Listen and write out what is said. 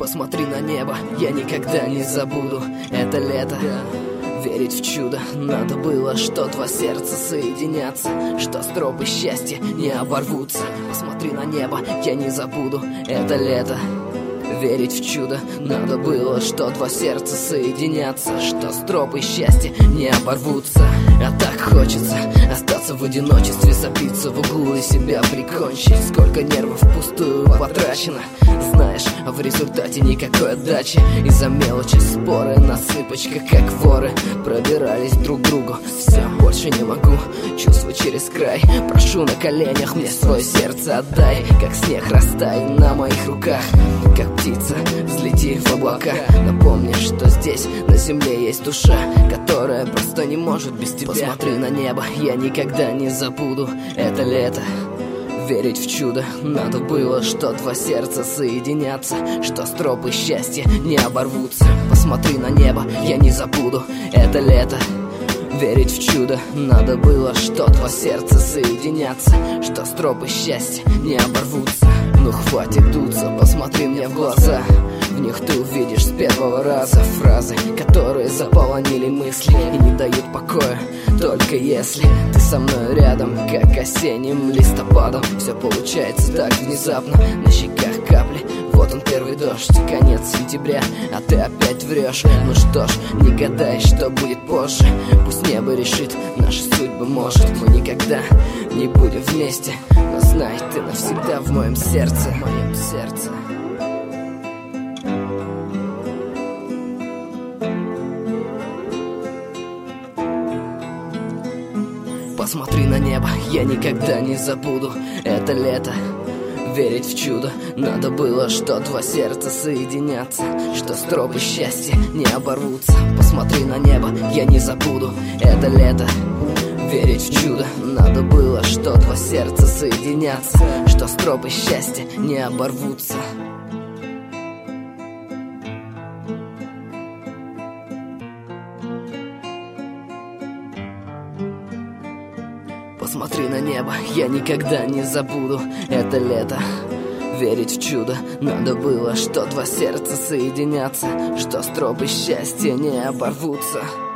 Посмотри на небо, я никогда не забуду это лето. Верить в чудо надо было, что два сердца соединятся, что стропы счастья не оборвутся. Посмотри на небо, я не забуду это лето. Верить в чудо надо было, что два сердца соединятся, что стропы счастья не оборвутся. А так хочется остаться в одиночестве, забиться в углу и себя прикончить. Сколько нервов впустую потрачено, знаешь, а в результате никакой отдачи. Из-за мелочи споры на цыпочках, как воры, пробирались друг к другу. Все, больше не могу чувствовать через край. Прошу на коленях, мне свое сердце отдай. Как снег растай на моих руках, как птица, взлети в облака. Напомни, что здесь на земле есть душа, которая просто не может без тебя. Посмотри на небо, я никогда не забуду это лето. Верить в чудо надо было, что два сердца соединятся, что стропы счастья не оборвутся. Посмотри на небо, я не забуду это лето. Верить в чудо надо было, что два сердца соединятся, что стропы счастья не оборвутся. Ну хватит дуться, посмотри мне в глаза. В них ты увидишь с первого раза фразы, которые заполонили мысли и не дают покоя. Только если ты со мной рядом, как осенним листопадом. Все получается так внезапно, на щеках капли. Вот он первый дождь, конец сентября, а ты опять врешь. Ну что ж, не гадай, что будет позже. Пусть небо решит наши судьбы, может. Мы никогда не будем вместе, но знай, ты навсегда в моем сердце. В моем сердце. Посмотри на небо, я никогда не забуду это лето. Верить в чудо надо было, что два сердца соединятся, что стропы счастья не оборвутся. Посмотри на небо, я не забуду это лето. Верить в чудо надо было, что два сердца соединятся, что стропы счастья не оборвутся. Посмотри на небо, я никогда не забуду это лето. Верить в чудо надо было, что два сердца соединятся, что стропы счастья не оборвутся.